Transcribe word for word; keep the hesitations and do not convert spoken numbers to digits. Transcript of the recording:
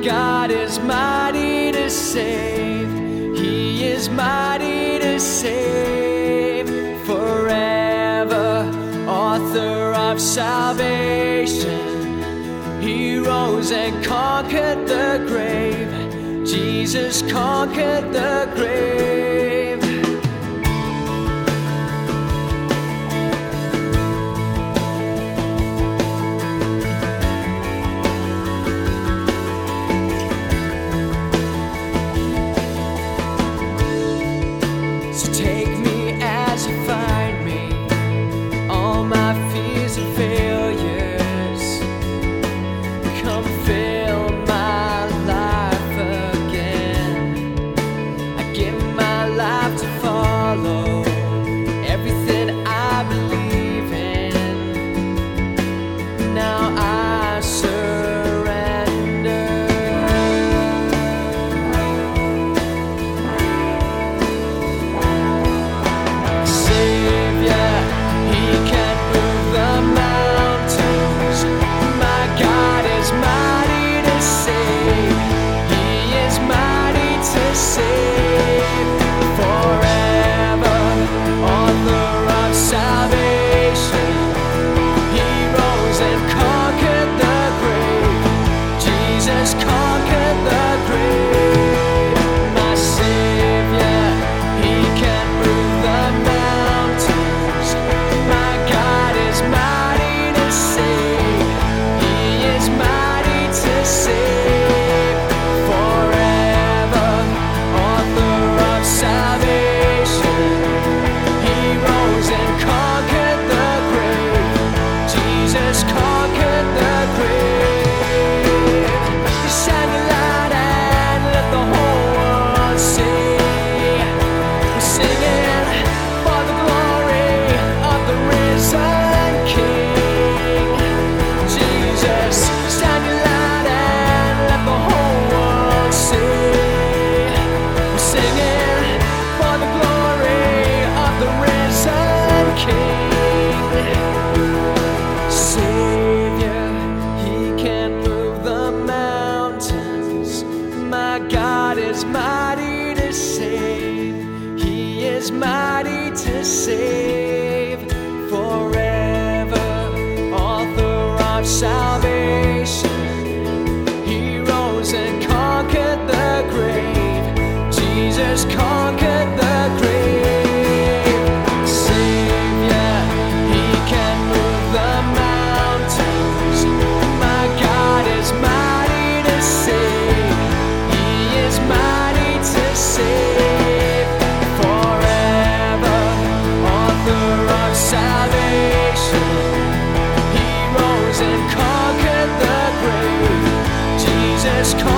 God is mighty to save. He is mighty to save forever. Author of salvation, He rose and conquered the grave. Jesus conquered the grave. So take me as you find me, all my fears and failures. Come fill my life again. I give my life to follow everything I believe in. Now I surrender. Savior, He can move the mountains. My God is mighty to save. He is mighty to save forever. Author of salvation, He rose and conquered the grave. Jesus conquered the grave. My Savior, He can move the mountains. My God is mighty to save. He is mighty to save forever. Author of salvation, He rose and conquered the grave. Jesus conquered the grave. Shine your light and let the whole world see. We're singing for the glory of the risen King. Jesus, shine your light and let the whole world see. We're singing for the glory of the risen King. Savior, He can move the mountains. My God is mighty to save. He is mighty to save forever. Author of salvation, He rose and conquered the grave. Jesus conquered the grave. Savior, He can move the mountains. My God is mighty to save. He is mighty to save forever. Author of salvation, He rose and conquered the grave. Jesus conquered